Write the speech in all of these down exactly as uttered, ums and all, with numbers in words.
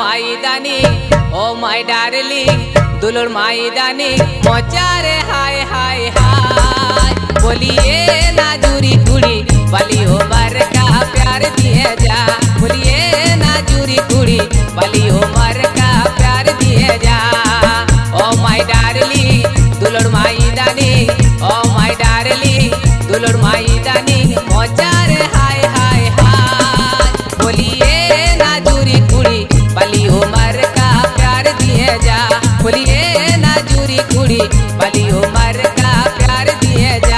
माई दानी oh my darling दुलड़ माई दानी मोचारे हाय हाय हाय। बोलिए ना जूरी कुड़ी वाली हो मर का प्यार दिए जा। बोलिए ना जूरी कुड़ी वाली हो मर का प्यार दिए जा। ओ माय डार्लिंग दुलड़ माई दानी ओ माय डार्लिंग दुलड़ माई दानी मोचारे हाय हाय हाय। बोलिए ना जूरी कुड़ी वाली हो मर का प्यार दिए जा। बोलिए ना जूरी कुड़ी वाली हो मर का प्यार दिए जा।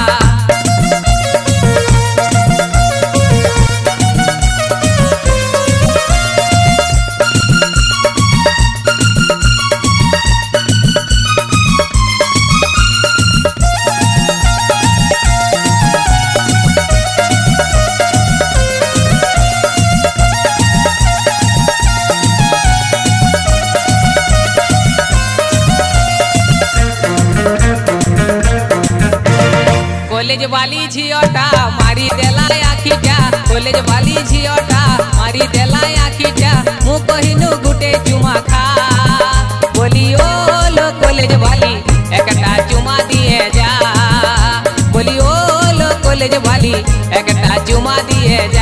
कॉलेज वाली झियोटा मारी देला आखिटा। कॉलेज वाली झियोटा मारी देला आखिटा। मु कहिनु गुटे चुमा खा। बोलियो लो कॉलेज वाली एकटा चुमा दिए जा। बोलियो लो कॉलेज वाली एकटा चुमा दिए जा।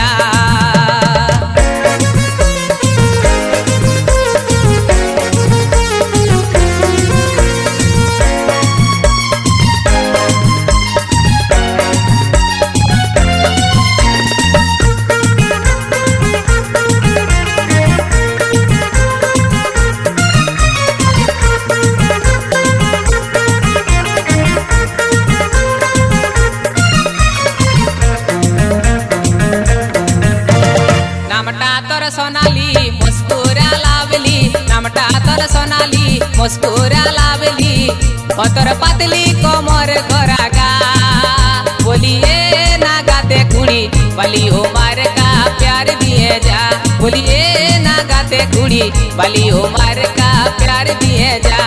नामटा तोर सोनाली मुस्कुरा लावली। नामटा तोर सोनाली मुस्कुरा लावली। ओ तोर पतली कोमर गोरागा। बोलिए ना गाते कुड़ी वाली हो मर का प्यार दिए जा। बोलिए ना गाते कुड़ी वाली हो मर का प्यार दिए जा।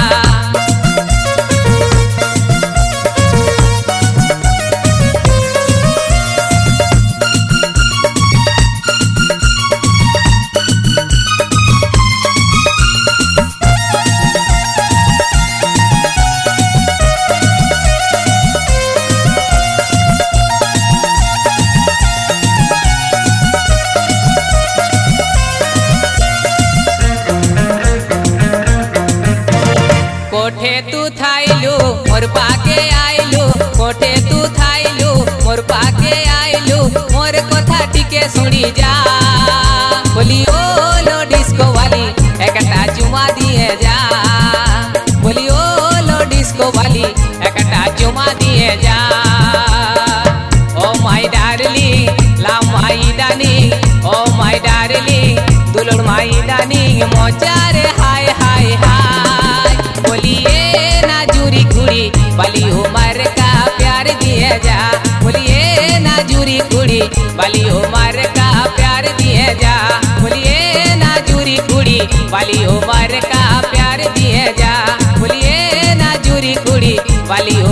कोठे तू थाइलू मोर पाके आइलू। कोठे तू थाइलू मोर पाके आइलू। मोर कथा टिके सुनी जा। बोलियो लो डिस्को वाली एकटा चुमा दिए जा। बोलियो लो डिस्को वाली एकटा चुमा दिए जा। ओ माय डार्लिंग ला माई दानी ओ माय डार्लिंग दुलड़ माई दानी मोचारे हाय हाय हाय। बोलिए ना जूरी कुड़ी वाली हो मर का प्यार दिए जा। बोलिए ना जूरी कुड़ी वाली हो मर का प्यार दिए जा। बोलिए ना जूरी कुड़ी वाली हो मर का प्यार दिए जा। बोलिए ना जूरी कुड़ी वाली